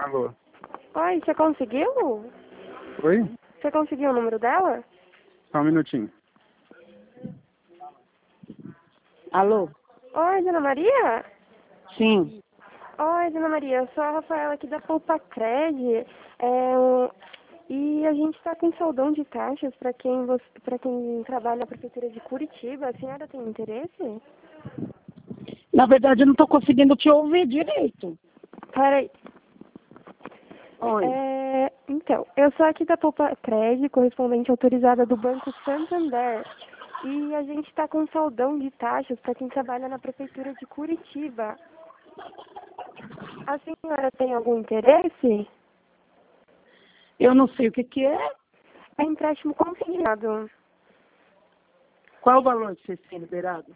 Alô? Oi, você conseguiu? Oi? Você conseguiu o número dela? Só um minutinho. Alô? Oi, Dona Maria? Sim. Oi, Dona Maria, eu sou a Rafaela aqui da Poupa Cred. E a gente está com saldão de taxas para quem trabalha na Prefeitura de Curitiba. A senhora tem interesse? Na verdade, eu não estou conseguindo te ouvir direito. Peraí. Oi. Então, eu sou aqui da Poupa Cred, correspondente autorizada do Banco Santander. E a gente está com saldão de taxas para quem trabalha na Prefeitura de Curitiba. A senhora tem algum interesse? Eu não sei o que é. É empréstimo consignado. Qual o valor que vocês têm liberado?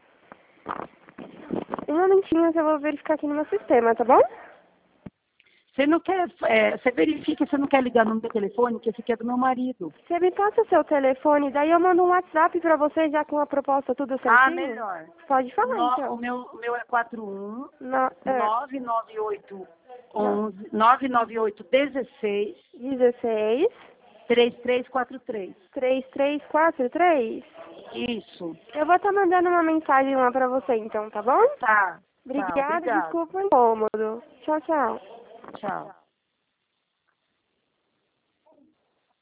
Um momentinho que eu vou verificar aqui no meu sistema, tá bom? Você não quer, você verifica, você não quer ligar no meu telefone, que esse aqui é do meu marido. Você me passa o seu telefone, daí eu mando um WhatsApp pra você já com a proposta tudo certinho? Ah, melhor. Pode falar, então. O meu é 41 No, 998 11 998 16 16 3343. 3343. Isso. Eu vou estar mandando uma mensagem lá pra você, então, tá bom? Tá. Obrigada, Obrigado. desculpa o incômodo. Tchau, tchau. Tchau.